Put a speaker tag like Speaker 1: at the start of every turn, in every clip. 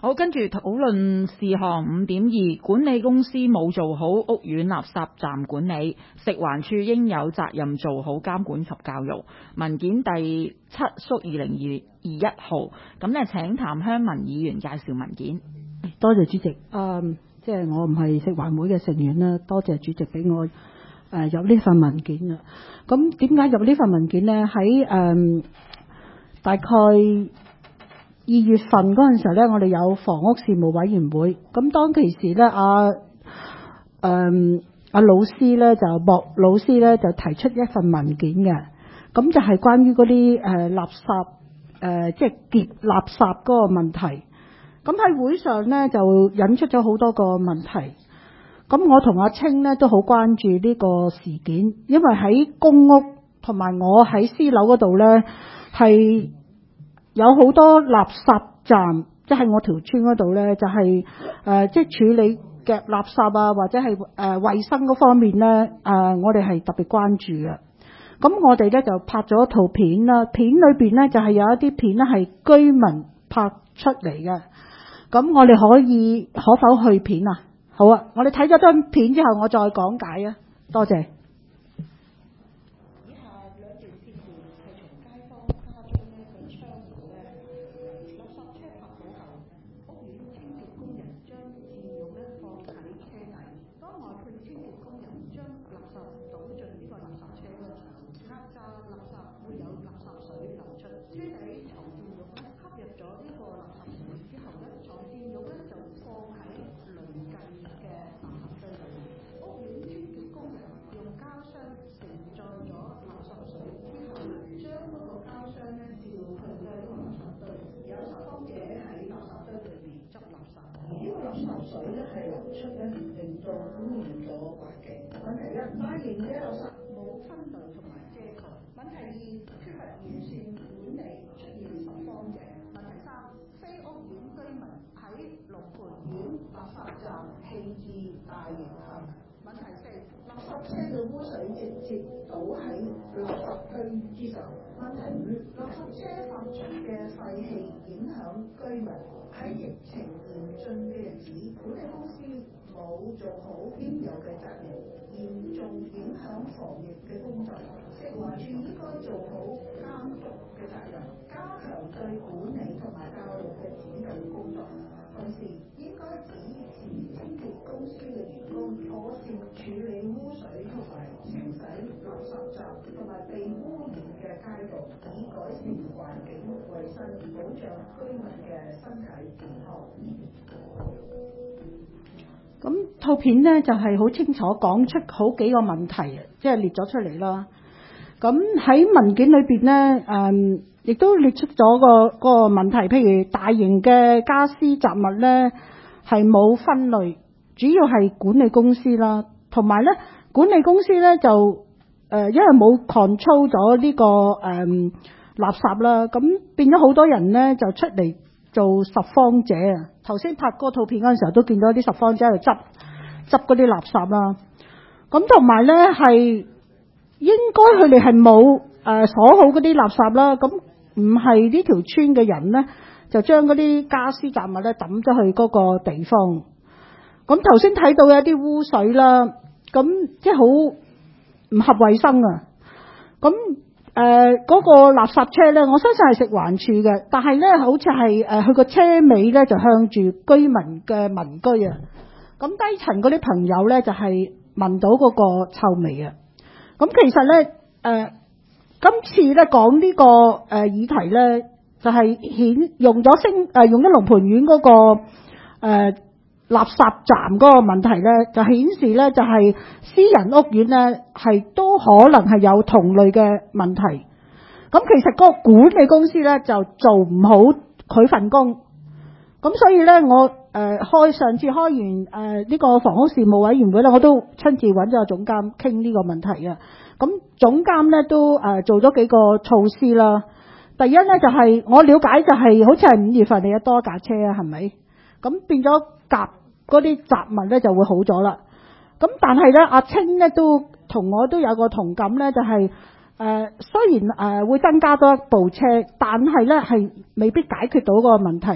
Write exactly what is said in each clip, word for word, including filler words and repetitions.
Speaker 1: 好，跟住討論事項五點二，管理公司冇做好屋苑垃圾站管理，食環署應有責任做好監管及教育。文件第七縮二零二一號，咁咧請譚香文議員介紹文件。
Speaker 2: 多謝主席。嗯，即係我唔係食環會嘅成員啦，多謝主席俾我誒、呃、有呢份文件啊。咁點解有呢份文件呢？喺誒、嗯、大概二月份嗰陣時候咧，我哋有房屋事務委員會。咁當其時咧，阿誒阿老師咧就莫老師咧就提出一份文件嘅，咁就係關於嗰啲誒垃圾誒即係疊垃圾嗰個問題。咁喺會上咧就引出咗好多個問題。咁我同阿青咧都好關注呢個事件，因為喺公屋同埋我喺私樓嗰度咧係有好多垃圾站，即係我條村嗰度咧，就係誒即係處理嘅垃圾啊，或者係誒衛生嗰方面咧，誒我哋係特別關注嘅。咁我哋咧就拍咗一套片啦，片裏邊咧就係有一啲片咧係居民拍出嚟嘅。咁我哋可以可否去片啊？好啊，我哋睇咗張片之後，我再講解啊。多謝。以下兩段片段係從街坊家中呢個窗戶咧，垃圾車泊好後，屋苑清潔工人將墊褥咧放喺車底。當外判清潔工人將垃圾倒進呢個垃圾車嘅時候，壓榨垃圾會有垃圾水流出，車底床墊褥咧吸入咗呢個垃圾水之後咧，床墊褥咧就放喺鄰近嘅垃圾堆裏面。屋苑清潔工人用膠箱承載咗垃圾水之後，將嗰個膠箱咧照去呢個垃圾堆。有拾荒者喺垃圾堆裏面執垃圾，而呢個垃圾水咧係流出咧，令到污染咗環境。問題一，大型嘅垃圾冇分類同埋遮蓋。問題二，缺乏完善管理，出現拾荒者。問題三，非屋苑居民喺龍盤苑垃圾站棄置大型廢物。問題四，垃圾車嘅污水直接倒喺垃圾堆之上。問題五，垃圾車發出嘅廢氣影響居民。喺疫情嚴峻嘅日子，管理公司冇做好應有嘅責任，嚴重影響防疫嘅工作。食環署應該做好監督嘅責任，加強對管理同埋教育嘅指導工作。同時應該指示清潔公司嘅員工妥善處理污水同埋清洗垃圾站同埋被污染嘅街道，以改善環境衛生，保障居民嘅身體健康。咁套片呢就係好清楚講出好幾個問題，即係列咗出嚟啦。咁喺文件裏邊呢，誒亦都列出咗個個問題，譬如大型嘅家私雜物呢係冇分類，主要係管理公司啦，同埋呢管理公司呢就誒因為冇 control 咗呢個誒垃圾啦，咁變咗好多人呢就出嚟做拾荒者啊！頭先拍嗰套片嗰陣時候都見到啲拾荒者喺度執執嗰啲垃圾啦。咁同埋呢係應該佢哋係冇誒鎖好嗰啲垃圾啦。咁唔係呢條村嘅人呢，就將嗰啲家私雜物咧抌咗去嗰個地方。咁頭先睇到有啲污水啦，咁即係好唔合衛生啊！咁誒，嗰、呃那個垃圾車咧，我相信係食環署嘅，但係咧好似係誒，佢個車尾咧就向住居民嘅民居啊。咁低層嗰啲朋友咧就係、是、聞到嗰個臭味啊。咁其實咧誒、呃，今次咧講呢、這個誒、呃、議題咧，就係、是、顯用咗星誒用咗龍蟠苑嗰個誒。呃垃圾站嗰個問題咧，就顯示咧就係私人屋苑咧係都可能係有同類嘅問題。咁其實嗰個管理公司咧就做唔好佢份工。咁所以咧我誒、呃、開上次開完誒呢、呃這個房屋事務委員會咧，我都親自揾咗總監傾呢個問題啊。咁總監咧都誒、呃、做咗幾個措施啦。第一咧就係、是、我了解就係、是、好似係五月份你有多架車啊，係咪？咁變咗夾。嗰啲雜物咧就會好咗啦。咁但係咧，阿青咧都同我都有個同感咧，就係、是、誒、呃、雖然誒、呃、會增加多一部車，但係咧係未必解決到嗰個問題，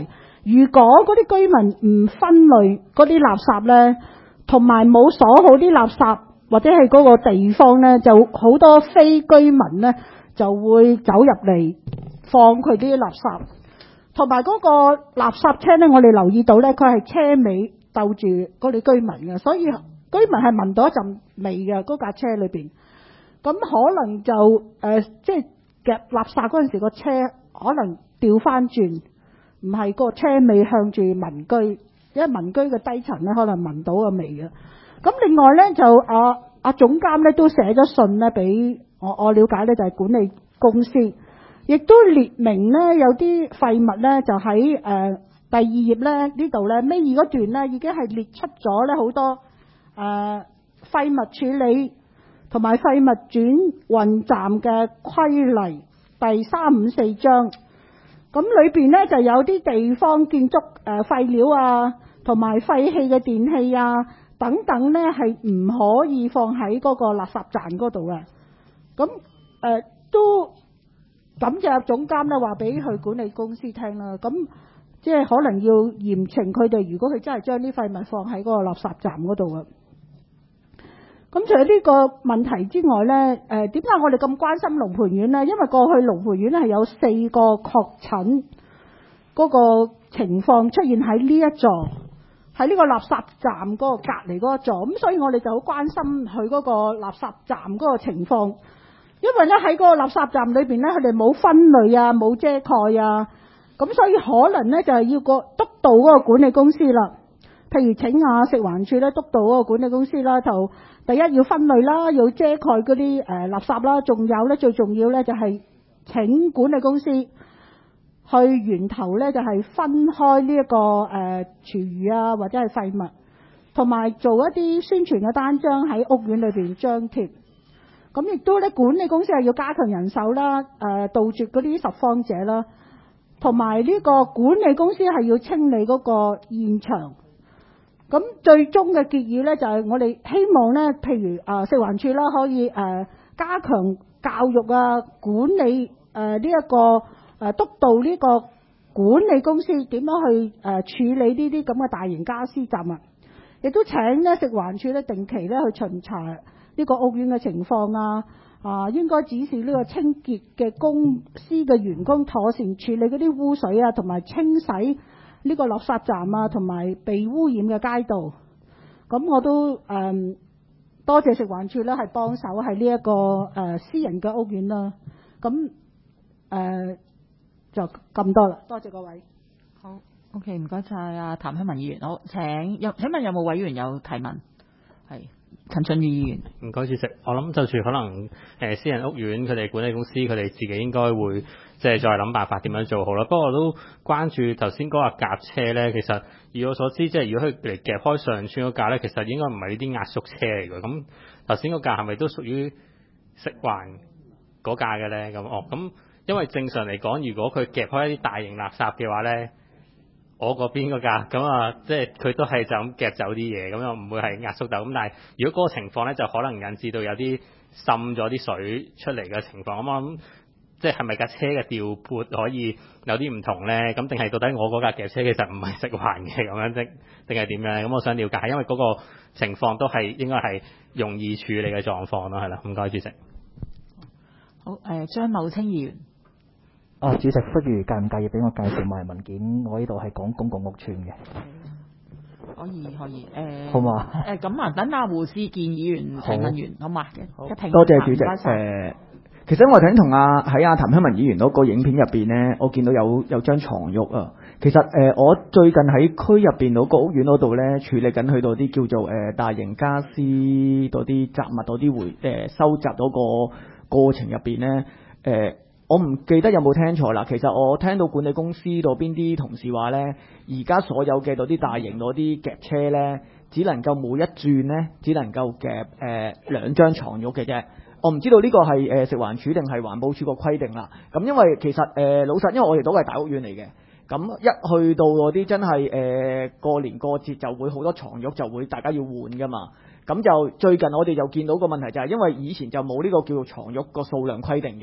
Speaker 2: 如果嗰啲居民唔分類嗰啲垃圾呢，同埋冇鎖好啲垃圾，或者係嗰個地方呢，就好多非居民呢就會走入嚟放佢啲垃圾。同埋嗰個垃圾車呢，我哋留意到呢，佢係車尾兜住嗰啲居民嘅，所以居民係聞到一陣味嘅嗰架車裏邊。咁可能就誒、呃，即係夾垃圾嗰陣時，個車可能調翻轉，唔係個車尾向住民居，因為民居嘅低層咧，可能聞到個味嘅。咁另外咧，就阿阿、啊、總監咧都寫咗信咧俾我，我了解咧就係管理公司，亦都列明咧有啲廢物咧就喺誒、呃、第二頁咧呢度咧尾二嗰段咧已經係列出咗咧好多誒、呃、廢物處理同埋廢物轉運站嘅規例第三五四章。咁裏邊咧就有啲地方建築誒廢料啊，同埋廢棄嘅電器啊等等咧，係唔可以放喺嗰個垃圾站嗰度嘅。咁誒、呃、都感謝總監咧話俾佢管理公司聽啦。咁即係可能要嚴懲佢哋，如果佢真係將啲廢物放喺嗰個垃圾站嗰度啊。咁除咗呢個問題之外呢，誒點解我哋咁關心龍蟠苑呢？因為過去龍蟠苑咧係有四個確診嗰個情況出現喺呢一座，喺呢個垃圾站嗰個隔離嗰一座，咁所以我哋就好關心佢嗰個垃圾站嗰個情況。因為咧喺嗰個垃圾站裏邊咧，佢哋冇分類啊，冇遮蓋啊，咁所以可能咧就係要個督導嗰個管理公司啦。譬如請下食環署咧督導嗰個管理公司啦，就第一要分類啦，要遮蓋嗰啲誒垃圾啦，仲有咧最重要咧就係請管理公司去源頭咧就係分開呢、這、一個誒、呃、廚餘啊或者係廢物，同埋做一啲宣傳嘅單張喺屋苑裏邊張貼。咁亦都咧管理公司係要加強人手啦，誒、呃、杜絕嗰啲拾荒者啦，同埋呢個管理公司係要清理嗰個現場。咁最終嘅結議咧，就係我哋希望咧，譬如啊食環署啦，可以誒加強教育啊，管理誒呢一個誒督導呢個管理公司點樣去誒處理呢啲咁嘅大型家私雜物，亦都請咧食環署咧定期咧去巡查呢個屋苑嘅情況啊，啊應該指示呢個清潔嘅公司嘅員工妥善處理嗰啲污水啊，同埋清洗呢個垃圾站啊，同埋被污染嘅街道。咁我都誒、嗯、多謝食環署咧，係幫手喺呢一個誒、呃、私人嘅屋苑啦。咁誒、呃、就咁多啦，多謝各位。
Speaker 1: 好 ，OK， 唔該晒啊，譚香文議員。好，請有請問有冇委員有提問？係陳俊宇議員。
Speaker 3: 唔該，主席。我諗就住可能誒、呃、私人屋苑佢哋管理公司佢哋自己應該會即係再諗辦法點樣做好啦。不過我都關注頭先嗰架夾車咧，其實以我所知，即係如果佢嚟夾開上村嗰架咧，其實應該唔係呢啲壓縮車嚟嘅。咁頭先嗰架係咪都屬於食環嗰架嘅咧？咁哦，咁因為正常嚟講，如果佢夾開一啲大型垃圾嘅話咧，我嗰邊嗰架咁啊，即係佢都係就咁夾走啲嘢，咁又唔會係壓縮到。咁但係如果嗰個情況咧，就可能引致到有啲滲咗啲水出嚟嘅情況。咁我諗即係係咪架車嘅調撥可以有啲唔同咧？咁定係到底我嗰架夾車其實唔係食環嘅咁樣，定定係點樣？咁我想了解，因為嗰個情況都係應該係容易處理嘅狀況咯，係啦。唔該，主席。
Speaker 1: 好，誒、呃、張茂清議員。
Speaker 4: 啊，主席，不如介唔介意俾我介紹埋文件？我呢度係講公共屋邨嘅。
Speaker 1: 可以可以，誒、呃，
Speaker 4: 好嘛？
Speaker 1: 誒咁啊，等阿胡志健議員提問完，好嘛？
Speaker 4: 好，
Speaker 1: 一停。
Speaker 4: 多謝主席。誒、呃，其實我頭先同阿喺阿譚香文議員嗰個影片入邊咧，我見到有有張床褥啊。其實誒、呃，我最近喺區入邊嗰個屋苑嗰度咧，處理緊去到啲叫做誒、呃、大型家私嗰啲雜物嗰啲回誒、呃、收集嗰個過程入邊咧，誒、呃。我唔記得有冇聽錯啦。其實我聽到管理公司度邊啲同事話呢，而家所有嘅嗰啲大型嗰啲夾車呢，只能夠每一轉呢，只能夠夾誒、呃、兩張床褥嘅啫。我唔知道呢個係誒、呃、食環署定係環保署個規定啦。咁因為其實誒、呃、老實，因為我哋都係大屋苑嚟嘅，咁一去到嗰啲真係誒、呃、過年過節就會好多床褥就會大家要換噶嘛。咁就最近我哋就見到個問題就係因為以前就冇呢個叫做床褥個數量規定嘅。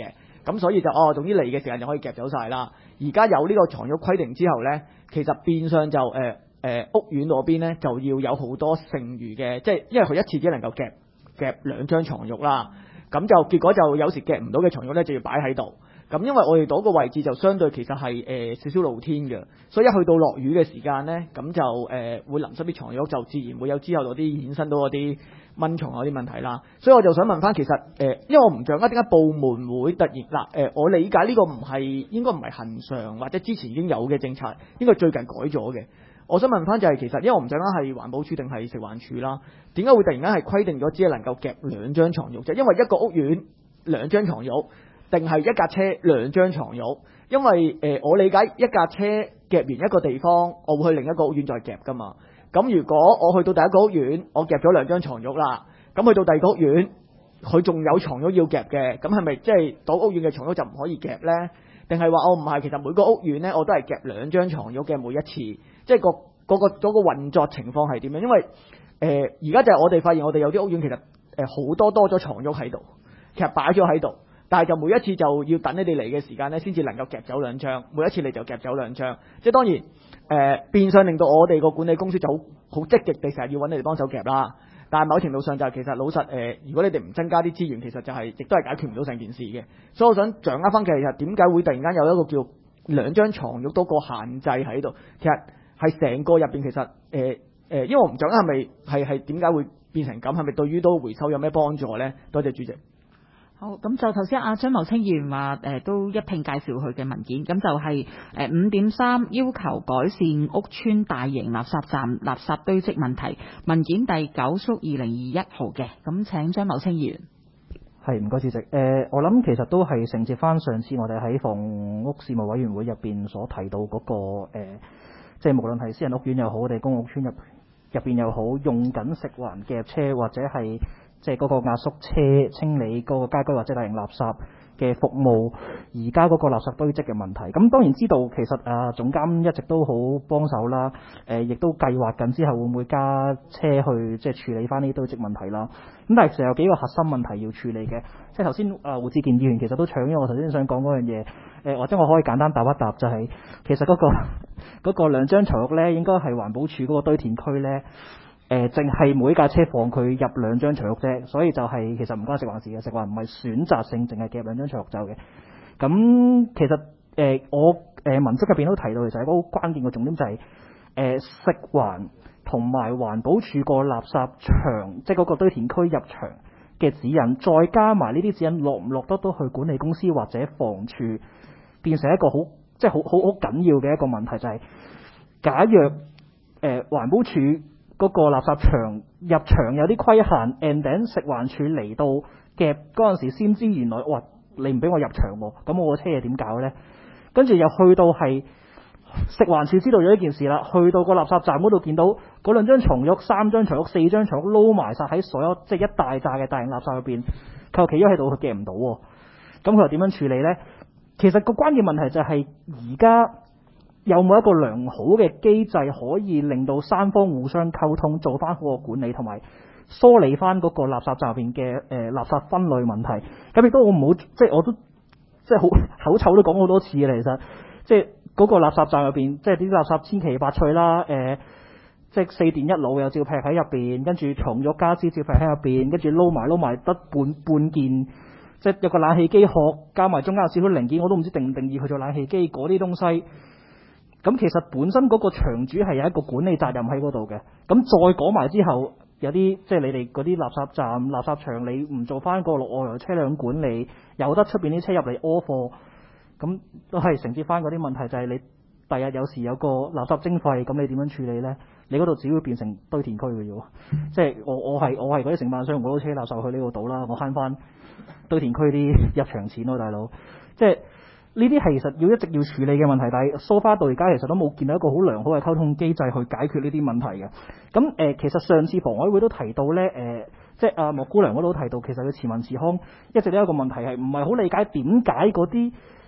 Speaker 4: 咁所以就哦，總之嚟嘅時間就可以夾走晒啦。而家有呢個床褥規定之後呢，其實變相就誒誒、呃呃、屋苑嗰邊呢就要有好多剩餘嘅，即係因為佢一次只能夠夾夾兩張床褥啦，咁就結果就有時夾唔到嘅床褥呢就要擺喺度。咁因為我哋嗰個位置就相對其實係誒、呃、少少露天嘅，所以一去到落雨嘅時間呢，咁就誒、呃、會淋濕啲床褥，就自然會有之後嗰啲衍生到嗰啲蚊蟲嗰啲問題啦。所以我就想問翻，其實誒、呃，因為我唔掌握點解部門會突然嗱誒、呃，我理解呢個唔係應該唔係恆常或者之前已經有嘅政策，應該最近改咗嘅。我想問翻就係、是、其實因為我唔掌握係環保署定係食環署啦，點解會突然間係規定咗只係能夠夾兩張床褥啫？因為一個屋苑兩張床褥。定係一架車兩張床褥，因為誒、呃、我理解一架車夾完一個地方，我會去另一個屋苑再夾噶嘛。咁如果我去到第一個屋苑，我夾咗兩張床褥啦，咁去到第二個屋苑，佢仲有床褥要夾嘅，咁係咪即係嗰屋苑嘅床褥就唔可以夾呢？定係話我唔係，其實每個屋苑呢，我都係夾兩張床褥嘅每一次，即係個嗰個嗰個運作情況係點樣？因為誒而家就係我哋發現我哋有啲屋苑其實誒好多多咗床褥喺度，其實擺咗喺度。但係就每一次就要等你哋嚟嘅時間咧，先至能夠夾走兩張。每一次嚟就夾走兩張，即係當然誒、呃、變相令到我哋個管理公司就好好積極地成日要揾你哋幫手夾啦。但係某程度上就係其實老實誒、呃，如果你哋唔增加啲資源，其實就係、是、亦都係解決唔到成件事嘅。所以我想掌握翻其實點解會突然間有一個叫兩張床褥多個限制喺度？其實係成個入邊其實誒誒、呃呃，因為我唔掌握係咪係係點解會變成咁？係咪對於都回收有咩幫助咧？多謝主席。
Speaker 1: 好，咁就頭先阿張茂清議員話誒、呃、都一併介紹佢嘅文件，咁就係誒五點三要求改善屋邨大型垃圾站垃圾堆積問題，文件第九縮二零二一號嘅，咁請張茂清議員。
Speaker 5: 係，唔該主席。誒、呃，我諗其實都係承接翻上次我哋喺房屋事務委員會入邊所提到嗰、那個誒、呃，即係無論係私人屋苑又好，我哋公屋邨入入邊又好，用緊食環夾車或者係。即係嗰個壓縮車清理嗰個家居或者大型垃圾嘅服務，而家嗰個垃圾堆積嘅問題。咁當然知道其實啊總監一直都好幫手啦，誒、呃、亦都計劃緊之後會唔會加車去即係處理翻呢啲堆積問題啦。咁但係其實有幾個核心問題要處理嘅，即係頭先啊胡志健議員其實都搶咗我頭先想講嗰樣嘢，誒、呃、或者我可以簡單答一答，就係、是、其實嗰、那個嗰個兩張床褥咧應該係環保署嗰個堆填區咧。誒，淨係、呃、每架車放佢入兩張床褥啫，所以就係、是、其實唔關食環事嘅，食環唔係選擇性淨係夾兩張床褥走嘅。咁其實誒、呃、我誒、呃、文則入邊都提到，其實一個好關鍵嘅重點就係、是、誒、呃、食環同埋環保署個垃圾場，即係嗰個堆填區入場嘅指引，再加埋呢啲指引落唔落得到去管理公司或者房署，變成一個好即係好好好緊要嘅一個問題，就係、是、假若誒、呃、環保署嗰個垃圾場入場有啲規限 and then 食環署嚟到夾嗰陣時先知原來哇你唔俾我入場喎，咁我個車嘢點搞呢？跟住又去到係食環署知道咗呢件事啦，去到個垃圾站嗰度見到嗰兩張床褥、三張床褥、四張床褥撈埋晒喺所有即係一大扎嘅大型垃圾入邊，佢又企咗喺度，佢夾唔到喎。咁佢又點樣處理呢？其實個關鍵問題就係而家。有冇一個良好嘅機制可以令到三方互相溝通，做翻好個管理，同埋梳理翻嗰個垃圾站入邊嘅誒垃圾分類問題？咁亦都我唔好，即係我都即係好口臭都講好多次嘅，其實即係嗰個垃圾站入邊，即係啲垃圾千奇百趣啦，誒、呃，即係四電一腦又照劈喺入邊，跟住床褥家私照劈喺入邊，跟住撈埋撈埋得半半件，即係有個冷氣機殼加埋中間有少少零件，我都唔知定唔定義佢做冷氣機嗰啲東西。咁其實本身嗰個場主係有一個管理責任喺嗰度嘅，咁再講埋之後，有啲即係你哋嗰啲垃圾站、垃圾場，你唔做翻個外來車輛管理，由得出邊啲車入嚟屙貨，咁都係承接翻嗰啲問題，就係你第日有時有個垃圾徵費，咁你點樣處理呢？你嗰度只會變成堆填區嘅啫喎，即係我我係我係嗰啲承辦商，我都車垃圾去呢度倒啦，我慳翻堆填區啲入場錢咯，大佬，即係。呢啲係其實要一直要處理嘅問題，但係so far到而家其實都冇見到一個好良好嘅溝通機制去解決呢啲問題嘅。咁誒、呃，其實上次房委會都提到咧，誒、呃，即係阿莫姑娘嗰度提到，其實佢前文辭康一直都有一個問題係唔係好理解點解嗰啲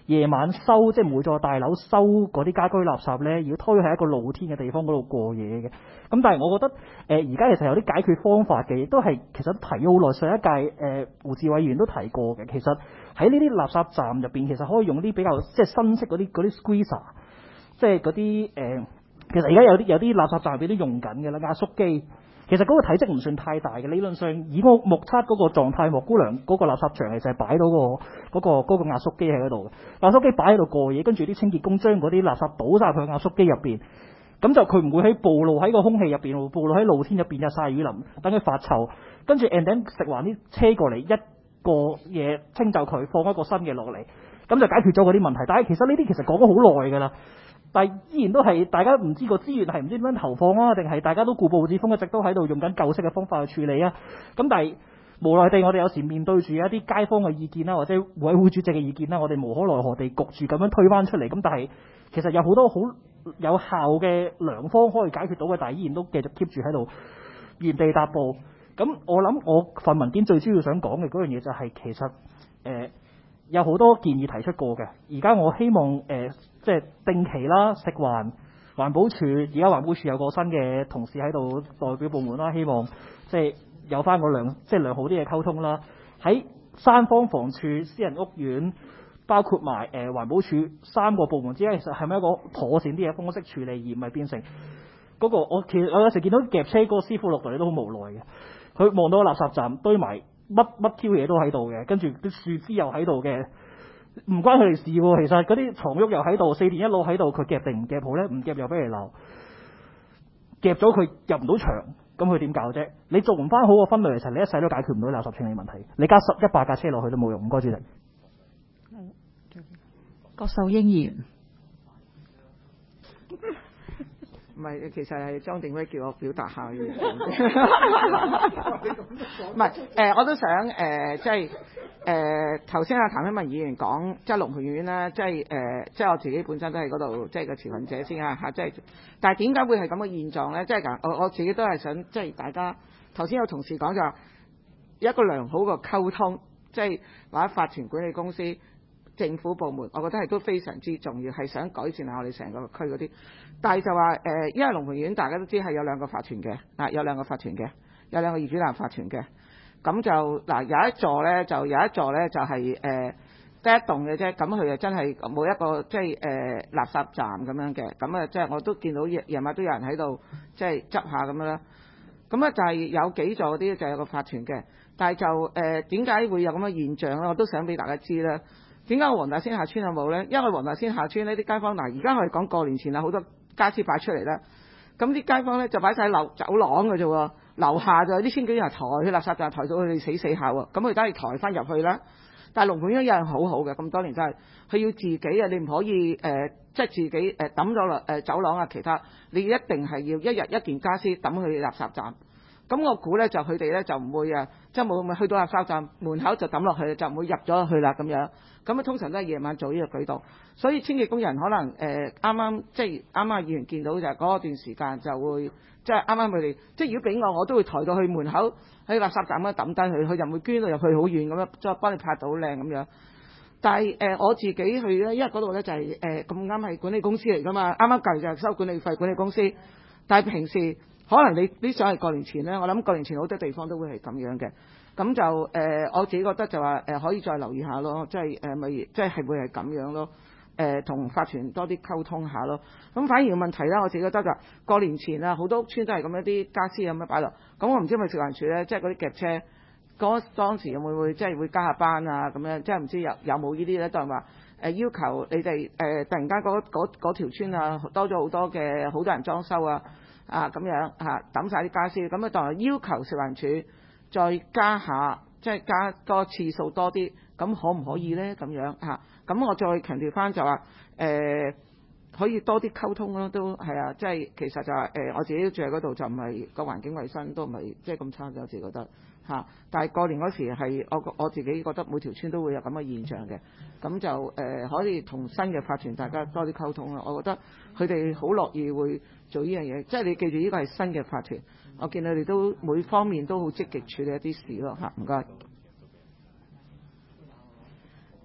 Speaker 5: 夜晚收即係每座大樓收嗰啲家居垃圾咧，要推喺一個露天嘅地方嗰度過夜嘅。咁但係我覺得誒而家其實有啲解決方法嘅，亦都係其實提咗好耐。上一屆誒、呃、胡志偉議員都提過嘅，其實喺呢啲垃圾站入邊，其實可以用啲比較即係新式嗰啲嗰啲 squeezer，即係嗰啲誒，其實而家有啲有啲垃圾站入邊都用緊嘅啦，壓縮機。其實嗰個體積唔算太大嘅，理論上以我目測嗰個狀態，莫姑娘嗰個垃圾場其實係擺到、嗰個嗰、嗰個嗰、嗰個壓縮機喺嗰度嘅，壓縮機擺喺度過夜，跟住啲清潔工將嗰啲垃圾倒晒去壓縮機入邊，咁就佢唔會喺暴露喺個空氣入邊，暴露喺露天入邊日曬雨淋，等佢發臭，跟住 and then 食環啲車過嚟一個嘢清走佢，放一個新嘅落嚟，咁就解決咗嗰啲問題。但係其實呢啲其實講咗好耐㗎啦。但係依然都係大家唔知個資源係唔知點樣投放啊，定係大家都固步自封，一直都喺度用緊舊式嘅方法去處理啊。咁但係無奈地，我哋有時面對住一啲街坊嘅意見啦，或者委會主席嘅意見啦，我哋無可奈何地焗住咁樣推翻出嚟。咁但係其實有好多好有效嘅良方可以解決到嘅，但係依然都繼續 keep 住喺度原地踏步。咁我諗我份文件最主要想講嘅嗰樣嘢就係其實誒。呃有好多建議提出過嘅，而家我希望誒、呃，即係定期啦，食環環保署，而家環保署有個新嘅同事喺度代表部門啦，希望即係有翻個良即係良好啲嘅溝通啦。喺三方房署、私人屋苑，包括埋誒、呃、環保署三個部門之間，其實係咪一個妥善啲嘅方式處理，而唔係變成嗰、那個我其實我有時見到夾車嗰個師傅落嚟都好無奈嘅，佢望到個垃圾站堆埋。乜乜 Q 嘢都喺度嘅，跟住啲樹枝又喺度嘅，唔關佢哋事喎。其實嗰啲床褥又喺度，四電一路喺度，佢夾定唔夾好咧？唔夾又俾人鬧，夾咗佢入唔到場，咁佢點搞啫？你做唔翻好個分類，其實你一世都解決唔到垃圾清理問題。你加十一百架車落去都冇用。唔該，主席。
Speaker 1: 郭秀英議員。
Speaker 6: 唔係，其實係莊定威叫我表達下嘅意見。唔係，誒，我都想誒，即係誒頭先阿譚希文議員講，即係龍蟠苑啦，即係誒，即係我自己本身都喺嗰度，即係個持份者先啊嚇，即係。但係點解會係咁嘅現狀咧？即係咁，我我自己都係想，即係大家頭先有同事講就話一個良好嘅溝通，即係或者法團管理公司。政府部門，我覺得係都非常之重要，係想改善下我哋成個區嗰啲。但係就話誒、呃，因為龍蟠苑大家都知係有兩個法團嘅，嗱有兩個法團嘅，有兩個業主立案法團嘅。咁就嗱有一座咧，就有一座咧就係誒得一棟嘅啫。咁佢就真係冇一個即係誒垃圾站咁樣嘅。咁啊即係我都見到夜夜晚都有人喺度即係執下咁樣啦。咁啊就係有幾座嗰啲就有個法團嘅，但係就誒點解會有咁嘅現象咧？我都想俾大家知啦。點解黃大仙下村有冇咧？因為黃大仙下村呢啲街坊嗱，而家我哋講過年前啊，好多家私擺出嚟啦。咁啲街坊咧就擺晒樓走廊嘅啫喎，樓下就有啲千幾人抬去垃圾站，抬到佢哋死死下喎。咁佢梗係抬翻入去啦。但係龍蟠苑一樣好好嘅，咁多年真係佢要自己啊，你唔可以誒、呃，即係自己誒抌咗落誒走廊啊，其他你一定係要一日一件家私抌去垃圾站。咁我估咧就佢哋咧就唔會啊，即係冇咪去到垃圾站門口就抌落去，就唔會入咗去啦咁樣。咁啊通常都係夜晚做呢個舉動，所以清潔工人可能誒啱啱即係啱啱議員見到就係嗰段時間就會即係啱啱佢哋即係如果俾我，我都會抬到去門口喺垃圾站咁抌低佢，佢就唔會捐到入去好遠咁樣，再幫你拍到好靚咁樣。但係誒、呃、我自己去咧，因為嗰度咧就係誒咁啱係管理公司嚟㗎嘛，啱啱計就係收管理費管理公司，但係平時。可能你呢想係過年前咧，我諗過年前好多地方都會係咁樣嘅，咁就誒、呃、我自己覺得就話誒、呃、可以再留意下咯，即係誒咪即係係會係咁樣咯，誒、呃、同法團多啲溝通下咯。咁反而個問題咧，我自己覺得就過年前啊，好多屋邨都係咁一啲家私咁樣擺落，咁我唔知係咪食環署咧，即係嗰啲夾車嗰當時會唔會即係會加下班啊咁樣，即係唔知有有冇呢啲咧，都係話誒要求你哋誒、呃、突然間嗰嗰條村啊多咗好多嘅好多人裝修啊。啊咁樣嚇抌晒啲家私，咁啊當係要求食環署再加下，即係加個次數多啲，咁可唔可以咧？咁樣嚇，咁我再強調翻就話誒、呃、可以多啲溝通咯，都係啊，即係其實就係、是、誒、呃、我自己住喺嗰度就唔係個環境衞生都唔係即係咁差嘅，我自己覺得嚇、啊。但係過年嗰時係我我自己覺得每條村都會有咁嘅現象嘅，咁就誒、呃、可以同新嘅法團大家多啲溝通咯。我覺得佢哋好樂意會做呢樣嘢，即係你記住呢個係新嘅法團，我見佢哋都每方面都好積極處理一啲事咯嚇，唔該。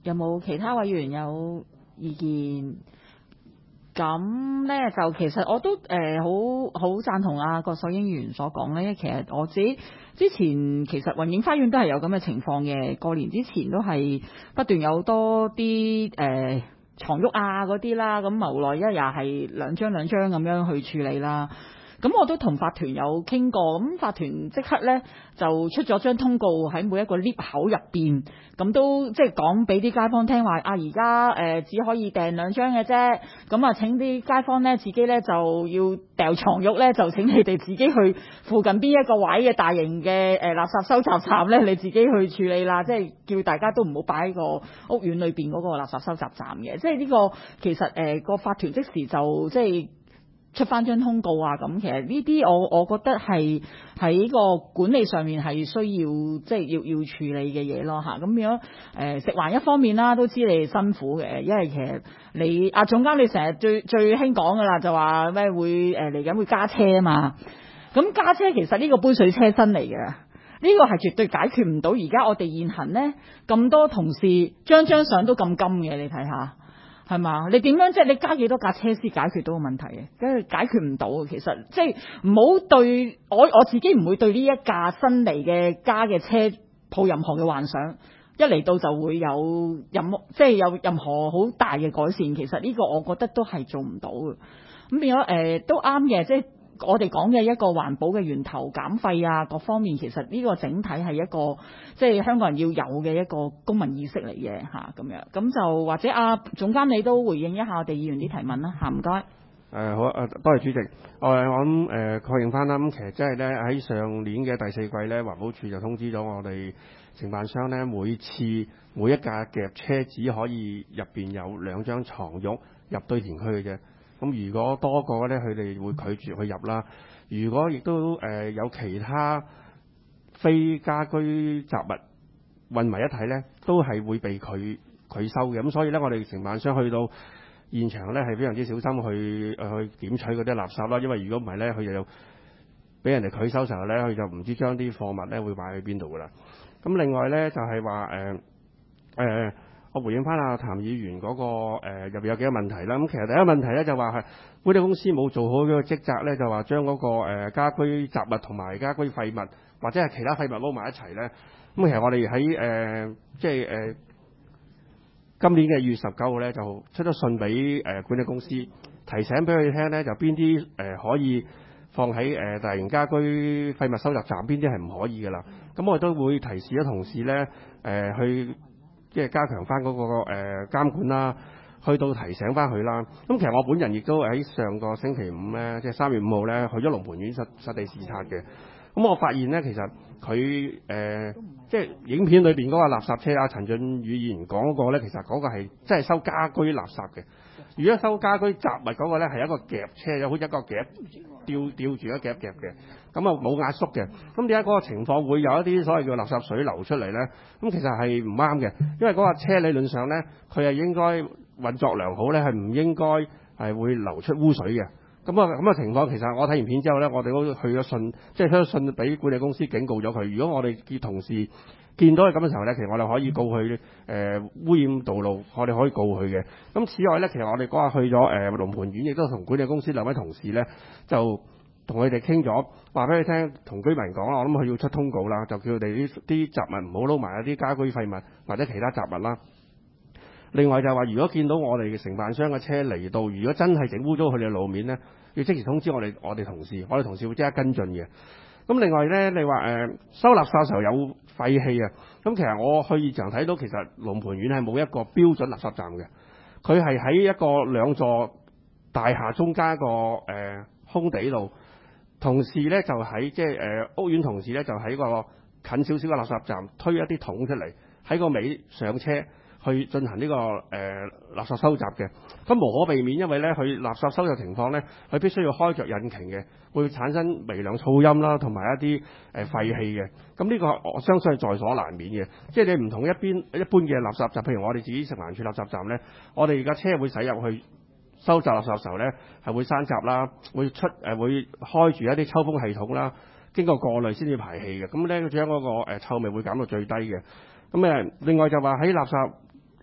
Speaker 1: 有冇其他委員有意見？咁咧就其實我都誒好好贊同阿郭秀英議員所講咧，因為其實我自己之前其實雲影花園都係有咁嘅情況嘅，過年之前都係不斷有多啲誒、呃、床褥啊嗰啲啦，咁無奈一日係兩張兩張咁樣去處理啦。咁我都同法團有傾過，咁法團即刻咧就出咗張通告喺每一個 lift 口入邊，咁都即係講俾啲街坊聽話，啊而家誒只可以訂兩張嘅啫，咁啊請啲街坊咧自己咧就要掉床褥咧，就請你哋自己去附近邊一個位嘅大型嘅誒、呃、垃圾收集站咧，你自己去處理啦，即係叫大家都唔好擺喺個屋苑裏邊嗰個垃圾收集站嘅，即係呢個其實誒個、呃、法團即時就即係出翻張通告啊！咁其實呢啲我我覺得係喺個管理上面係需要即係要要處理嘅嘢咯嚇。咁樣誒食環一方面啦，都知你哋辛苦嘅，因為其實你阿總監你成日最最興講噶啦，就話咩會誒嚟緊會加車啊嘛。咁加車其實呢個杯水車薪嚟嘅，呢個係絕對解決唔到而家我哋現行呢咁多同事張張相都咁金嘅，你睇下。係嘛？你點樣即係你加幾多架車先解決到個問題嘅？梗係解決唔到嘅。其實即係唔好對我我自己唔會對呢一架新嚟嘅加嘅車抱任何嘅幻想。一嚟到就會有任即係有任何好大嘅改善。其實呢個我覺得都係做唔到嘅。咁變咗誒都啱嘅，即係我哋講嘅一個環保嘅源頭減廢啊，各方面其實呢個整體係一個即係香港人要有嘅一個公民意識嚟嘅嚇咁樣。咁就或者阿總監你都回應一下我哋議員啲提問啦嚇，唔該。誒、
Speaker 7: 呃、好啊，多謝主席。我我諗誒確認翻啦，咁其實即係咧喺上年嘅第四季咧，環保署就通知咗我哋承辦商咧，每次每一架夾車只可以入邊有兩張床褥入堆填區嘅啫。咁如果多個咧，佢哋會拒絕去入啦。如果亦都誒、呃、有其他非家居雜物混為一體咧，都係會被拒拒收嘅。咁所以咧，我哋承辦商去到現場咧，係非常之小心去誒、呃、去檢取嗰啲垃圾啦。因為如果唔係咧，佢就俾人哋拒收時候咧，佢就唔知將啲貨物咧會擺去邊度噶啦。咁另外咧就係話誒誒。我回應翻阿譚議員嗰、那個誒入邊有幾個問題啦。咁其實第一個問題咧就話係管理公司冇做好嗰個職責咧，就話將嗰個誒家居雜物同埋家居廢物或者係其他廢物撈埋一齊咧。咁其實我哋喺誒即係誒今年嘅二月十九號咧就出咗信俾誒管理公司，提醒俾佢哋聽咧，就邊啲誒可以放喺誒大型家居廢物收集站，邊啲係唔可以㗎啦。咁我哋都會提示咗同事咧誒、呃、去。即係加強翻嗰個誒監管啦，去到提醒翻佢啦。咁其實我本人亦都喺上個星期五咧，即係三月五號咧，去咗龍蟠苑實實地視察嘅。咁我發現咧，其實佢誒、呃、即係影片裏邊嗰個垃圾車啊，陳俊宇議員講嗰個咧，其實嗰個係真係收家居垃圾嘅。如果收家居雜物嗰個咧，係一個夾車，有好似一個夾吊吊住一夾夾嘅，咁啊冇壓縮嘅。咁點解嗰個情況會有一啲所謂叫垃圾水流出嚟咧？咁其實係唔啱嘅，因為嗰架車理論上咧，佢係應該運作良好咧，係唔應該係會流出污水嘅。咁啊咁嘅情況，其實我睇完片之後咧，我哋都去咗信，即係出咗信俾管理公司警告咗佢。如果我哋嘅同事見到係咁嘅時候咧，其實我哋可以告佢誒、呃、污染道路，我哋可以告佢嘅。咁此外咧，其實我哋嗰日去咗誒龍蟠苑，亦都同管理公司兩位同事咧，就同佢哋傾咗，話俾佢聽，同居民講啦，我諗佢要出通告啦，就叫佢哋啲啲雜物唔好撈埋一啲家居廢物或者其他雜物啦。另外就係話，如果見到我哋嘅承辦商嘅車嚟到，如果真係整污糟佢哋嘅路面咧，要即時通知我哋我哋同事，我哋同事會即刻跟進嘅。咁另外咧，你話誒、呃、收垃圾嘅時候有廢氣啊？咁其實我去現場睇到，其實龍蟠苑係冇一個標準垃圾站嘅，佢係喺一個兩座大廈中間一個誒、呃、空地度，同事咧就喺即係誒屋苑同事咧就喺個近少少嘅垃圾站推一啲桶出嚟，喺個尾上車去進行呢、這個誒、呃、垃圾收集嘅。咁無可避免，因為咧佢垃圾收集情況咧，佢必須要開着引擎嘅，會產生微量噪音啦，同埋一啲誒、呃、廢氣嘅。咁呢個我相信係在所難免嘅。即係你唔同一邊一般嘅垃圾站，譬如我哋自己食環署垃圾站咧，我哋而家車會駛入去收集垃圾嘅時候咧，係會閂閘啦，會出誒、呃、會開住一啲抽風系統啦，經過過濾先至排氣嘅。咁咧將嗰個、呃、臭味會減到最低嘅。咁誒，另外就話喺垃圾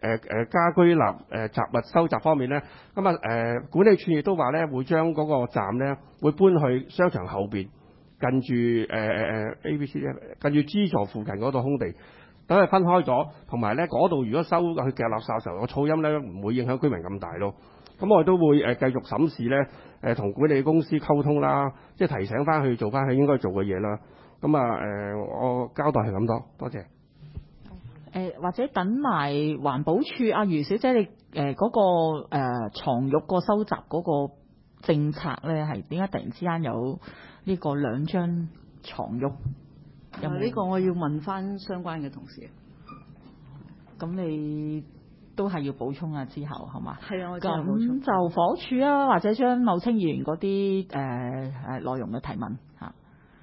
Speaker 7: 誒誒家居立誒雜物收集方面咧，咁啊誒管理處亦都話咧會將嗰個站咧會搬去商場後邊，近住誒誒誒 A B C 咧，近住 G 座附近嗰度空地，等佢分開咗，同埋咧嗰度如果收去夾垃圾嘅時候，個噪音咧唔會影響居民咁大咯。咁我哋都會誒繼續審視咧誒同管理公司溝通啦，即係提醒翻佢做翻佢應該做嘅嘢啦。咁啊誒，我交代係咁多，多謝。
Speaker 1: 誒、或者等埋環保署阿余小姐，你誒嗰、個誒、呃、床褥個收集嗰個政策咧，係點解突然之間有呢個兩張床褥？有冇
Speaker 8: 呢個我要問翻相關嘅同事。
Speaker 1: 咁你都係要補充啊，之後係嘛？
Speaker 8: 係啊，我之後補充。
Speaker 1: 咁就房署啊，或者將茂清議員嗰啲誒誒內容嘅提問嚇。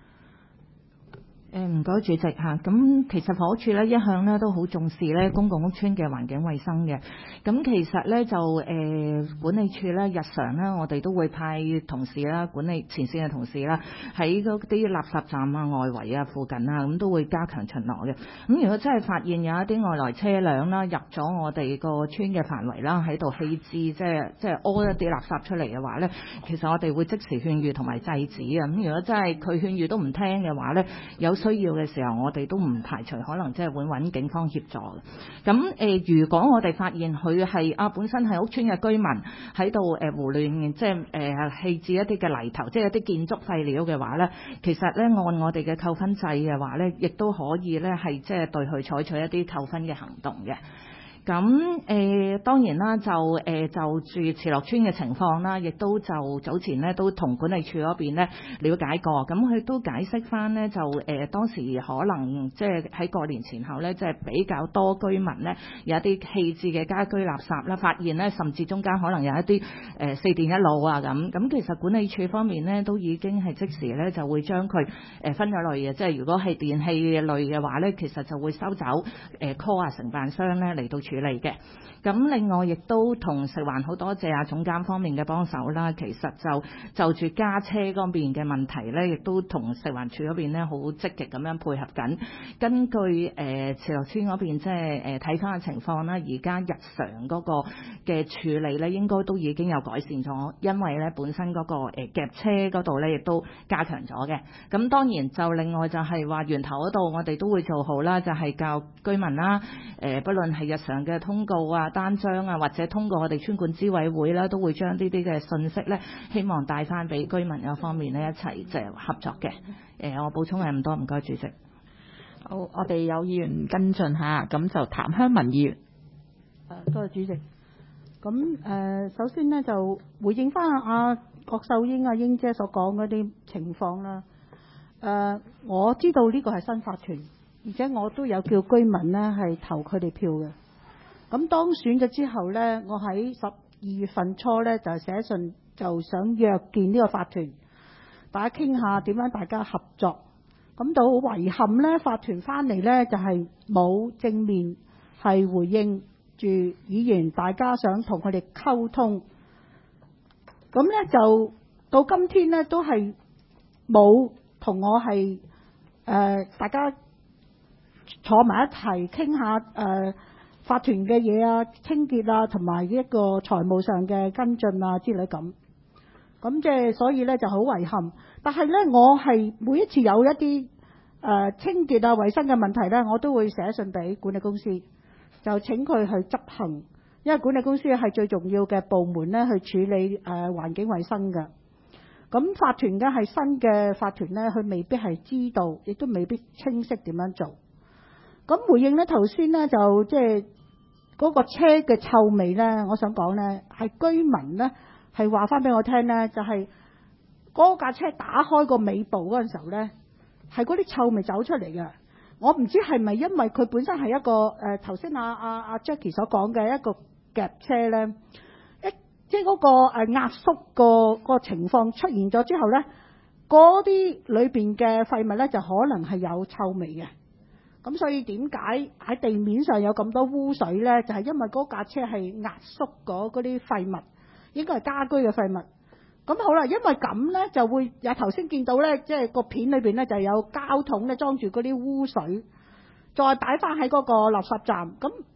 Speaker 9: 誒唔該主席嚇，咁其實房屋署咧一向咧都好重視咧公共屋邨嘅環境衛生嘅，咁其實咧就誒、呃、管理處咧日常咧我哋都會派同事啦，管理前線嘅同事啦，喺嗰啲垃圾站啊、外圍啊、附近啊，咁都會加強巡邏嘅。咁如果真係發現有一啲外來車輛啦入咗我哋個村嘅範圍啦，喺度棄置即係即係屙一啲垃圾出嚟嘅話咧，其實我哋會即時勸喻同埋制止啊。咁如果真係佢勸喻都唔聽嘅話咧，有需要嘅時候，我哋都唔排除可能即係會揾警方協助嘅。咁誒、呃，如果我哋發現佢係啊本身係屋邨嘅居民喺度誒胡亂即係誒棄置一啲嘅泥頭，即係一啲建築廢料嘅話咧，其實咧按我哋嘅扣分制嘅話咧，亦都可以咧係即係對佢採取一啲扣分嘅行動嘅。咁誒、呃、當然啦，就誒、呃、就住慈樂邨嘅情況啦，亦都就早前咧都同管理處嗰邊咧了解過，咁佢都解釋翻咧就誒、呃、當時可能即係喺過年前後咧，即係比較多居民咧有一啲棄置嘅家居垃圾啦，發現咧甚至中間可能有一啲誒、呃、四電一腦啊咁，咁其實管理處方面咧都已經係即時咧就會將佢誒分咗類嘅，即係如果係電器嘅類嘅話咧，其實就會收走誒、呃、call 啊承辦商咧嚟到處理嘅。咁另外亦都同食環好多謝啊總監方面嘅幫手啦。其實就就住加車嗰邊嘅問題咧，亦都同食環署嗰邊咧好積極咁樣配合緊。根據誒慈樂邨嗰邊即係誒睇翻嘅情況啦，而家日常嗰個嘅處理咧，應該都已經有改善咗，因為咧本身嗰個誒夾車嗰度咧亦都加強咗嘅。咁當然就另外就係話源頭嗰度，我哋都會做好啦，就係教居民啦，誒不論係日常嘅通告啊、單張啊，或者通過我哋村管支委會啦，都會將呢啲嘅信息咧，希望帶翻俾居民嗰方面咧一齊即係合作嘅。誒，我補充係咁多，唔該主席。
Speaker 1: 好，我哋有議員跟進下，咁就譚香文議員。
Speaker 2: 誒，多謝主席。咁誒、呃，首先呢，就回應翻阿郭秀英阿英姐所講嗰啲情況啦。誒、呃，我知道呢個係新法團，而且我都有叫居民呢係投佢哋票嘅。咁當選咗之後呢，我喺十二月份初呢就寫信就想約見呢個法團，大家傾下點樣大家合作。咁到遺憾呢，法團翻嚟呢就係、是、冇正面係回應住議員，大家想同佢哋溝通。咁呢就到今天呢都係冇同我係誒、呃、大家坐埋一齊傾下誒。呃法團嘅嘢啊、清潔啊，同埋一個財務上嘅跟進啊之類咁，咁即係所以咧就好遺憾。但係咧，我係每一次有一啲誒、呃、清潔啊、衞生嘅問題咧，我都會寫信俾管理公司，就請佢去執行，因為管理公司係最重要嘅部門咧，去處理誒、呃、環境衞生嘅。咁法團嘅係新嘅法團咧，佢未必係知道，亦都未必清晰點樣做。咁回應咧頭先咧就即係。嗰個車嘅臭味呢，我想講呢，係居民呢，係話翻俾我聽呢，就係、是、嗰架車打開個尾部嗰陣時候呢，係嗰啲臭味走出嚟嘅。我唔知係咪因為佢本身係一個誒頭先阿阿阿 Jackie 所講嘅一個夾車呢，一即係嗰個誒壓縮個個情況出現咗之後呢，嗰啲裏邊嘅廢物呢，就可能係有臭味嘅。咁所以點解喺地面上有咁多污水呢？就係、是、因為嗰架車係壓縮嗰嗰啲廢物，應該係家居嘅廢物。咁好啦，因為咁呢，就會有頭先見到呢，即係個片裏邊呢，就有膠桶咧裝住嗰啲污水，再擺翻喺嗰個垃圾站。咁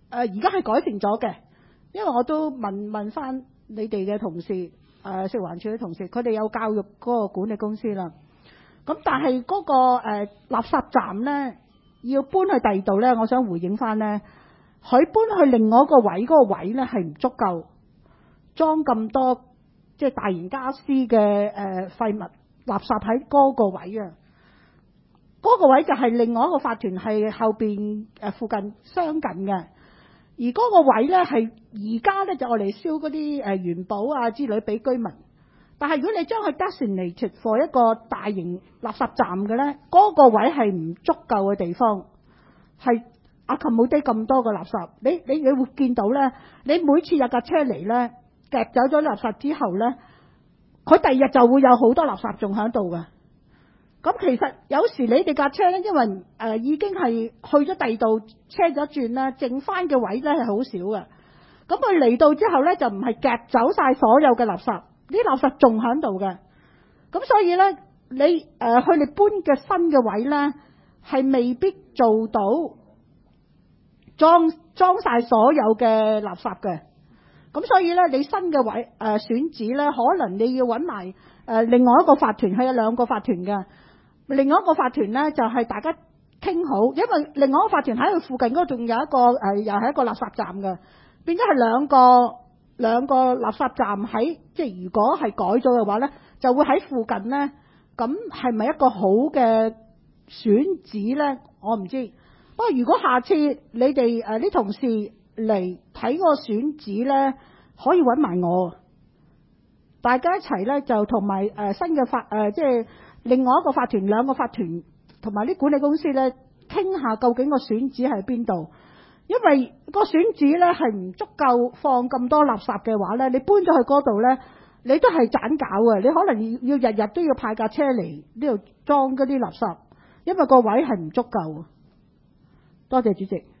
Speaker 2: 而家係改善咗嘅，因為我都問問翻你哋嘅同事，誒、呃、食環署嘅同事，佢哋有教育嗰個管理公司啦。咁但係嗰、嗰個、呃、垃圾站呢，要搬去第二度呢，我想回應翻呢，佢搬去另外一個位，嗰、嗰個位呢係唔足夠裝咁多即係大型家私嘅誒廢物垃圾喺嗰個位啊。嗰、嗰個位就係另外一個法團係後邊誒附近相近嘅，而嗰個位呢，係而家呢，就我嚟燒嗰啲誒元寶啊之類俾居民。但係如果你將佢 designated for 一個大型垃圾站嘅呢，嗰、嗰個位係唔足夠嘅地方，係accommodate咁多個垃圾。你你你會見到呢，你每次有架車嚟呢，夾走咗垃圾之後呢，佢第二日就會有好多垃圾仲喺度嘅。咁其實有時你哋架車呢，因為誒、呃、已經係去咗第二度車咗轉啦，剩翻嘅位呢係好少嘅。咁佢嚟到之後呢，就唔係夾走晒所有嘅垃圾。啲垃圾仲喺度嘅，咁所以呢，你誒佢哋搬嘅新嘅位呢，係未必做到裝裝晒所有嘅垃圾嘅。咁所以呢，你新嘅位誒、呃、選址呢，可能你要揾埋誒另外一個法團，係有兩個法團嘅。另外一個法團呢，就係、是、大家傾好，因為另外一個法團喺佢附近嗰度仲有一個誒、呃，又係一個垃圾站嘅，變咗係兩個。兩個垃圾站喺即係如果係改咗嘅話呢，就會喺附近呢。咁係咪一個好嘅選址呢？我唔知。不過如果下次你哋誒啲同事嚟睇個選址呢，可以揾埋我，大家一齊呢，就同埋誒新嘅法誒、呃、即係另外一個法團，兩個法團同埋啲管理公司呢，傾下究竟個選址喺邊度。因為個選址呢係唔足夠放咁多垃圾嘅話呢，你搬咗去嗰度呢，你都係盞搞嘅。你可能要要日日都要派架車嚟呢度裝嗰啲垃圾，因為個位係唔足夠。多謝主席。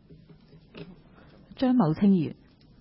Speaker 1: 張某清議員。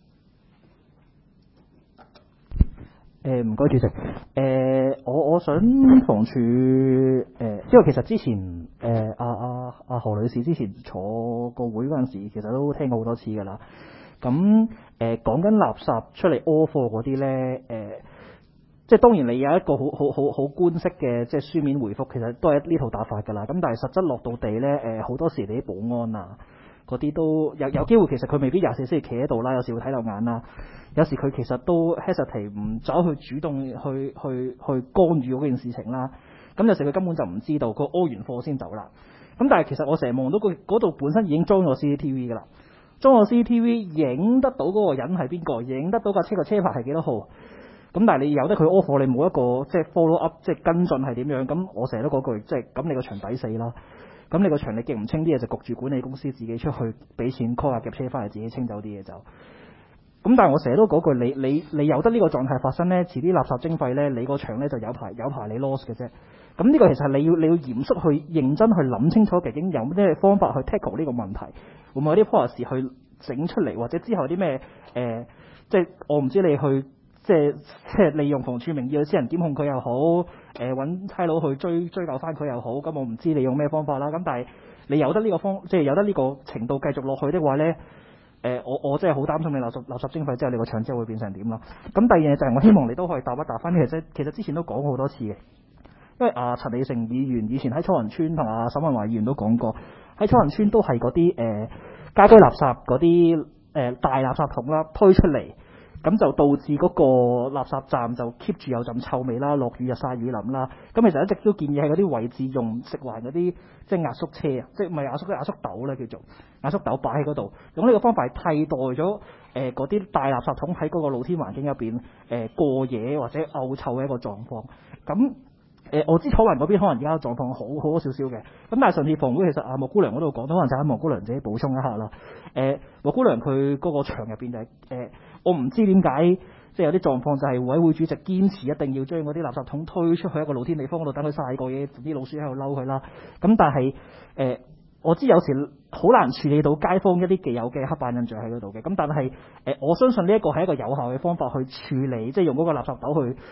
Speaker 5: 誒唔該主席，誒、呃、我我想房署誒，因為其實之前誒阿阿阿何女士之前坐個會嗰陣時，其實都聽過好多次㗎啦。咁誒講緊垃圾出嚟屙貨嗰啲咧，誒、呃、即係當然你有一個好好好好官式嘅即係書面回覆，其實都係呢套打法㗎啦。咁但係實質落到地咧，誒、呃、好多時你啲保安啊嗰啲都有有機會，其實佢未必廿四小時企喺度啦，有時會睇漏眼啦。有時佢其實都 hesitate 唔走去主動去去去干預嗰件事情啦。咁有時佢根本就唔知道，佢屙完貨先走啦。咁但係其實我成日望到佢嗰度本身已經裝咗 C C T V 㗎啦，裝咗 C C T V 影得到嗰個人係邊個，影得到架車個車牌係幾多號。咁但係你由得佢屙貨，你冇一個即係 follow up，即係跟進係點樣？咁我成日都嗰句，即係咁你個場抵死啦。咁你個場你記唔清啲嘢，就焗住管理公司自己出去俾錢 call 下夾車翻嚟，自己清走啲嘢就。咁但係我成日都嗰句，你你你有得呢個狀態發生呢，遲啲垃圾徵費呢，你個場呢就有排有排你 loss 嘅啫。咁呢個其實你要你要嚴肅去認真去諗清楚，究竟有咩方法去 tackle 呢個問題，會唔會有啲 policy 去整出嚟，或者之後有啲咩誒，即係我唔知你去即係即係利用房署名義去私人檢控佢又好，誒揾差佬去追追究翻佢又好，咁我唔知你用咩方法啦。咁但係你有得呢個方，即係有得呢個程度繼續落去的話呢。誒、呃，我我真係好擔心你垃圾垃圾徵費之後，你個場之後會變成點啦？咁第二樣嘢就係我希望你都可以答一答翻，其實其實之前都講過好多次嘅，因為啊陳李成議員以前喺彩雲村同阿沈文華議員都講過，喺彩雲村都係嗰啲誒家居垃圾嗰啲誒大垃圾桶啦推出嚟，咁就導致嗰個垃圾站就 keep 住有陣臭味啦，落雨日曬雨淋啦。咁其實一直都建議喺嗰啲位置用食環嗰啲即係壓縮車啊，即係唔係壓縮壓縮斗咧叫做壓縮斗擺喺嗰度，用呢個方法替代咗誒嗰啲大垃圾桶喺嗰個露天環境入邊誒、呃、過夜或者嘔臭嘅一個狀況。咁誒、呃、我知彩雲嗰邊可能而家狀況好好多少少嘅，咁但係上次房會其實阿莫姑娘嗰度講，可能就喺莫姑娘自己補充一下啦。誒、呃、莫姑娘佢嗰個場入邊就係、是、誒。呃我唔知點解，即係有啲狀況就係委會主席堅持一定要將嗰啲垃圾桶推出去一個露天地方嗰度，等佢曬過嘢，啲老鼠喺度嬲佢啦。咁但係誒、呃，我知有時好難處理到街坊一啲既有嘅刻板印象喺嗰度嘅。咁但係誒、呃，我相信呢一個係一個有效嘅方法去處理，即係用嗰個垃圾斗去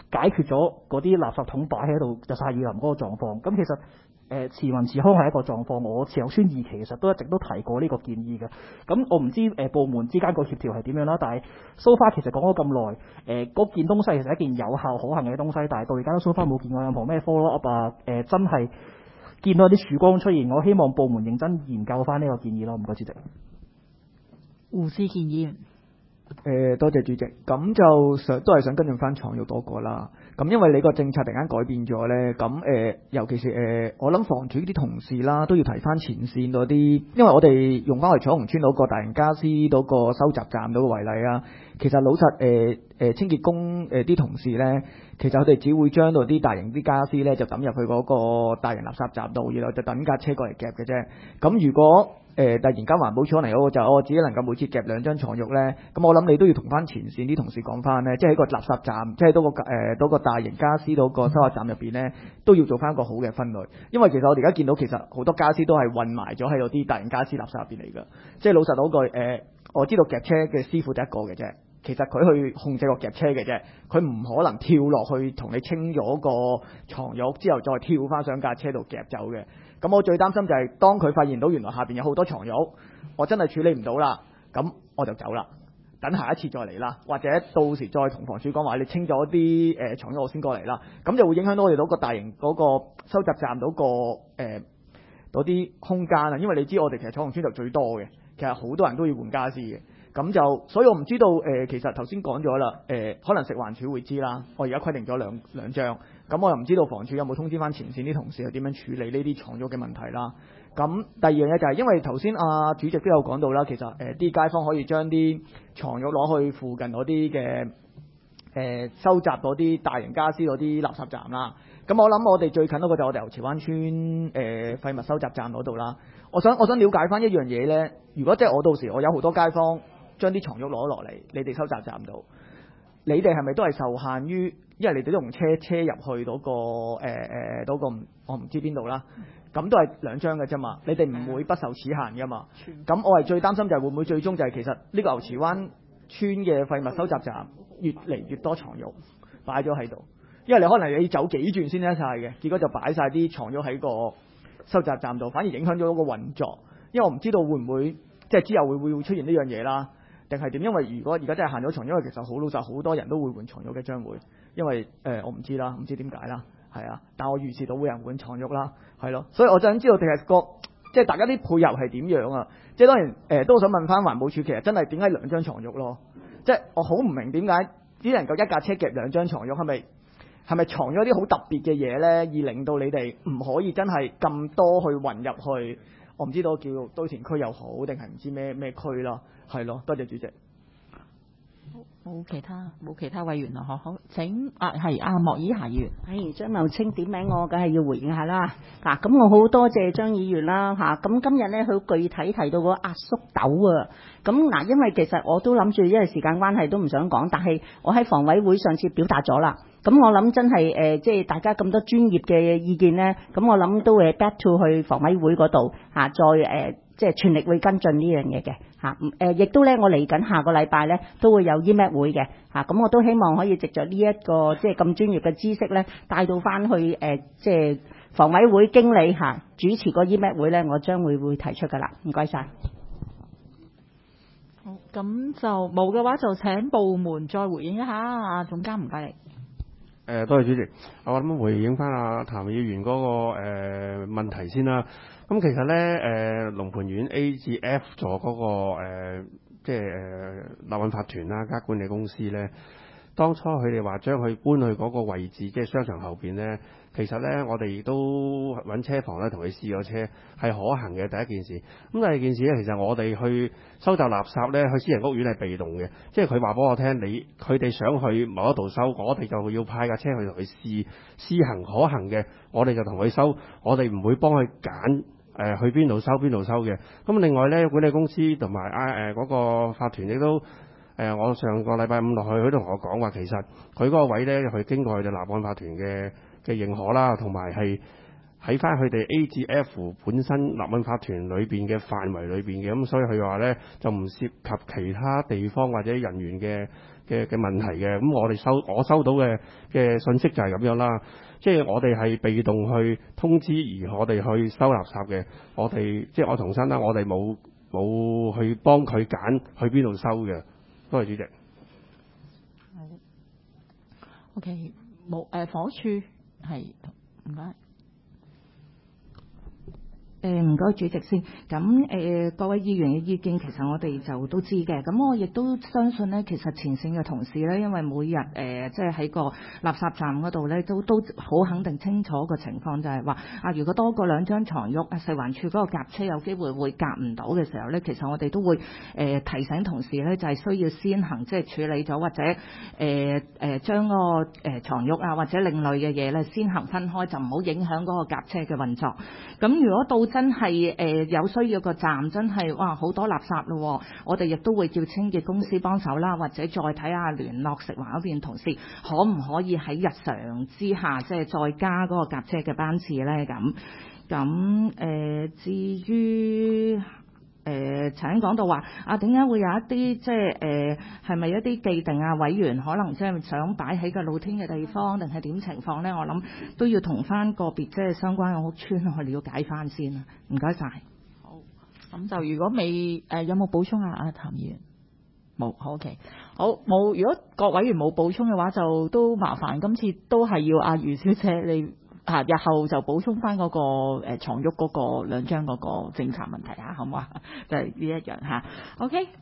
Speaker 5: 解決咗嗰啲垃圾桶擺喺度日曬雨淋嗰個狀況。咁其實誒慈民慈康係一個狀況，我慈幼邨二期其實都一直都提過呢個建議嘅。咁我唔知誒、呃、部門之間個協調係點樣啦，但係 so far 其實講咗咁耐，誒嗰件東西其實係一件有效可行嘅東西，但係到而家都 so far 冇見過任何咩 follow up 啊，誒、呃、真係見到有啲曙光出現。我希望部門認真研究翻呢個建議咯。唔該主席。
Speaker 1: 胡志健議員。
Speaker 4: 誒、呃、多謝主席，咁就想都係想跟進翻床褥多個啦。咁因為你個政策突然間改變咗呢，咁誒、呃、尤其是誒、呃、我諗房署啲同事啦，都要提翻前線嗰啲，因為我哋用翻我哋彩虹邨嗰個大型家私嗰個收集站嗰個為例啊。其實老實誒誒、呃、清潔工誒啲、呃、同事呢，其實佢哋只會將到啲大型啲家私呢，就抌入去嗰個大型垃圾站度，然後就等架車過嚟夾嘅啫。咁如果誒、呃、突然間環保署可能嗰個就我自己能夠每次夾兩張床褥呢，咁我諗你都要同翻前線啲同事講翻呢，即係喺個垃圾站，即係嗰個誒嗰個大型家私嗰個收集站入邊呢，都要做翻一個好嘅分類。因為其實我哋而家見到其實好多家私都係混埋咗喺嗰啲大型家私垃圾入邊嚟㗎。即係老實講句誒，我知道夾車嘅師傅得一個嘅啫，其實佢去控制個夾車嘅啫，佢唔可能跳落去同你清咗個床褥之後再跳翻上架車度夾走嘅。咁我最擔心就係當佢發現到原來下邊有好多床褥，我真係處理唔到啦，咁我就走啦，等下一次再嚟啦，或者到時再同房署講話，你清咗啲誒床褥我先過嚟啦，咁就會影響到我哋嗰個大型嗰個收集站嗰個誒嗰啲空間啊，因為你知我哋其實彩虹邨就最多嘅，其實好多人都要換家私嘅，咁就所以我唔知道誒、呃，其實頭先講咗啦，誒、呃、可能食環署會知啦，我而家規定咗兩兩張。咁我又唔知道房署有冇通知翻前線啲同事係點樣處理呢啲床褥嘅問題啦。咁第二樣嘢就係因為頭先阿主席都有講到啦，其實誒啲、呃、街坊可以將啲床褥攞去附近嗰啲嘅誒收集嗰啲大型家私嗰啲垃圾站啦。咁我諗我哋最近嗰個就我哋牛池灣村誒、呃、廢物收集站嗰度啦。我想我想了解翻一樣嘢咧，如果即係我到時我有好多街坊將啲床褥攞落嚟，你哋收集站度，你哋係咪都係受限於？因為你哋都用車車入去嗰、那個誒誒嗰個我唔知邊度啦，咁都係兩張嘅啫嘛，你哋唔會不受此限㗎嘛。咁我係最擔心就係會唔會最終就係其實呢個牛池灣村嘅廢物收集站越嚟越多床褥擺咗喺度，因為你可能你走幾轉先得晒嘅，結果就擺晒啲床褥喺個收集站度，反而影響咗嗰個運作。因為我唔知道會唔會即係之後會會會出現呢樣嘢啦。定係點？因為如果而家真係限咗床，因為其實好老實，好多人都會換床褥嘅將會，因為誒、呃、我唔知啦，唔知點解啦，係啊，但我預示到會有人換床褥啦，係咯，所以我就想知道其實個即係大家啲配合係點樣啊？即係當然誒、呃、都想問翻環保署，其實真係點解兩張床褥咯？即係我好唔明點解只能夠一架車夾兩張床褥，係咪係咪藏咗啲好特別嘅嘢咧，而令到你哋唔可以真係咁多去混入去？我唔知道叫堆填區又好，定係唔知咩咩區啦，係咯。多謝主席。
Speaker 1: 冇其他冇其他委員啦，好好請啊係啊莫以霞議員。
Speaker 10: 誒張茂清點名我，梗係要回應下啦。嗱、啊，咁我好多謝張議員啦嚇。咁、啊、今日咧佢具體提到個壓縮斗啊。咁嗱，因為其實我都諗住，因為時間關係都唔想講，但係我喺房委會上次表達咗啦。咁我諗真係誒、呃，即係大家咁多專業嘅意見咧，咁我諗都會 back to 去房委會嗰度嚇，再誒、呃、即係全力會跟進呢樣嘢嘅嚇。誒、呃，亦都咧，我嚟緊下個禮拜咧都會有 E M A T 會嘅嚇，咁、啊、我都希望可以藉着呢一個即係咁專業嘅知識咧，帶到翻去誒、呃，即係房委會經理嚇、啊、主持個 E M A T 會咧，我將會會提出噶啦。唔該晒。
Speaker 1: 好，咁就冇嘅話就請部門再回應一下啊，總監唔該你。
Speaker 7: 誒、呃，多謝主席。我諗回應翻阿譚議員嗰、那個誒、呃、問題先啦。咁其實咧，誒、呃、龍蟠苑 A 至 F 座嗰、那個、呃、即係誒立運法團啦加管理公司咧，當初佢哋話將佢搬去嗰個位置，即係商場後邊咧。其實咧，我哋亦都揾車房咧，同佢試咗車，係可行嘅第一件事。咁第二件事咧，其實我哋去收集垃圾咧，去私人屋苑係被動嘅，即係佢話俾我聽，你佢哋想去某一度收，我哋就要派架車去同佢試試行可行嘅，我哋就同佢收，我哋唔會幫佢揀誒去邊度收邊度收嘅。咁另外咧，管理公司同埋啊誒嗰個法團亦都誒、呃，我上個禮拜五落去，佢同我講話，其實佢嗰個位咧，佢經過佢哋立案法團嘅嘅認可啦，同埋係喺翻佢哋 A 至 F 本身立案法團裏邊嘅範圍裏邊嘅，咁所以佢話咧就唔涉及其他地方或者人員嘅嘅嘅問題嘅。咁我哋收我收到嘅嘅信息就係咁樣啦，即係我哋係被動去通知而我哋去收垃圾嘅。我哋即係我重申啦，我哋冇冇去幫佢揀去邊度收嘅。多謝主席。
Speaker 1: OK， 冇誒房署係唔該。
Speaker 9: 誒唔該主席先，咁誒、呃、各位議員嘅意見其實我哋就都知嘅，咁我亦都相信呢，其實前線嘅同事呢，因為每日誒、呃、即係喺個垃圾站嗰度呢，都都好肯定清楚個情況，就係話啊，如果多過兩張床褥啊，食環署嗰個夾車有機會會夾唔到嘅時候呢，其實我哋都會誒、呃、提醒同事呢，就係、是、需要先行即係處理咗，或者誒誒、呃、將嗰個誒牀褥啊或者另類嘅嘢呢，先行分開，就唔好影響嗰個夾車嘅運作。咁如果到真係誒、呃、有需要個站真係哇好多垃圾咯，我哋亦都會叫清潔公司幫手啦，或者再睇下聯絡食環嗰邊同事可唔可以喺日常之下即係再加嗰個夾車嘅班次咧咁。咁誒、呃、至於誒、呃、曾經講到話啊，點解會有一啲即係誒係咪一啲既定啊委員可能即係想擺喺個露天嘅地方，定係點情況咧？我諗都要同翻個別即係相關嘅屋邨去了解翻先啦。唔該晒。
Speaker 1: 好，咁就如果未誒、呃、有冇補充啊？阿譚議員冇，好 OK， 好冇。如果各委員冇補充嘅話，就都麻煩今次都係要阿余小姐你。啊！日後就補充翻嗰、那個誒、呃、床褥嗰個兩張嗰個政策問題啊，好唔好啊？就係、是、呢一樣嚇。OK。